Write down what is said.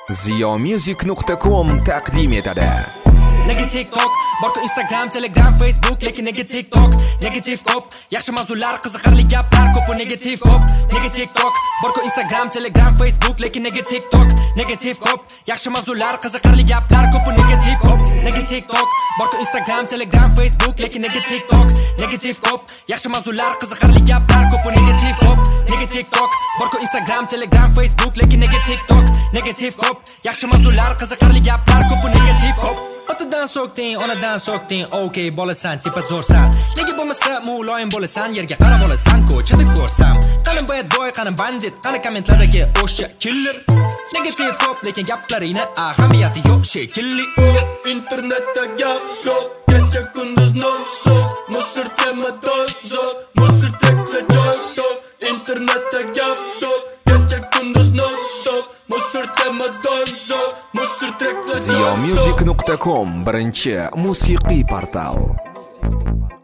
ziyomusic.com taqdim etadi. Nega TikTok, borku Instagram, Telegram, Facebook, lekin nega TikTok, negativ ko'p, yaxshi mavzular, qiziqarli gaplar ko'p, negativ ko'p, nega TikTok, borku Instagram, Telegram, Facebook, lekin nega TikTok, negativ ko'p, yaxshi mavzular, qiziqarli gaplar ko'p, negativ ko'p, nega TikTok, borku Instagram, Telegram, Facebook, lekin nega TikTok, negativ ko'p, yaxshi mavzular, qiziqarli gaplar ko'p, negativ ko'p, nega TikTok, borku Instagram, Telegram, Facebook, lekin nega TikTok, negativ ko'p, yaxshi mavzular, qiziqarli gaplar ko'p, negativ ko'p. Otadan so'kding, onadan so'kding, okey bo'lasan, chepa zo'rsan. Nega bo'lmasa muloyim bo'lasan, yerga qarab olasan, ko'chada ko'rsam. Qani bad boy, qani bandit, qani kommentlardagi o'sha killer. Negativ ko'p, lekin gaplaringni ahamiyati yo'q shekilli. Internetda gap yo'q, kecha kunduz non stop. Musir tema dozo, musir tekla joy. Internetda gap yo'q, kecha kunduz non stop. Musir tema dozo, musir tekla joy. ziyomusic.com birinchi musiqiy portal.